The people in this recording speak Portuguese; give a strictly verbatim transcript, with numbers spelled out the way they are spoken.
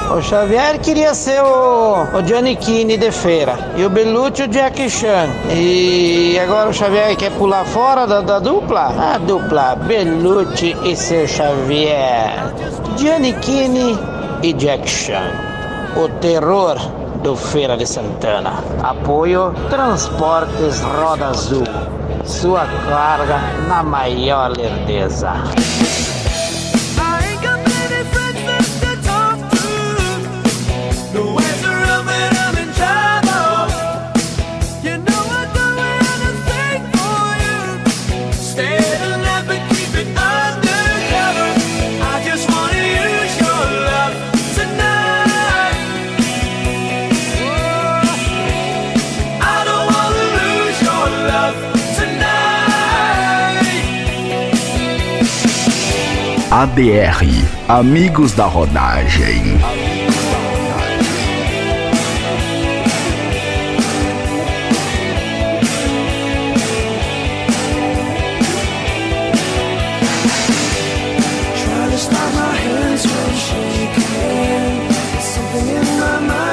O Xavier queria ser o, o Gianni Kini de feira e o Belucci o Jack Chan. E agora o Xavier quer pular fora da, da dupla? A dupla Belucci e seu Xavier. Gianni Kini e Jack Chan. O terror do Feira de Santana. Apoio Transportes Roda Azul. Sua carga na maior lerdeza. A D R, Amigos da Rodagem. Try to stop my hands from shaking. Something in my mind.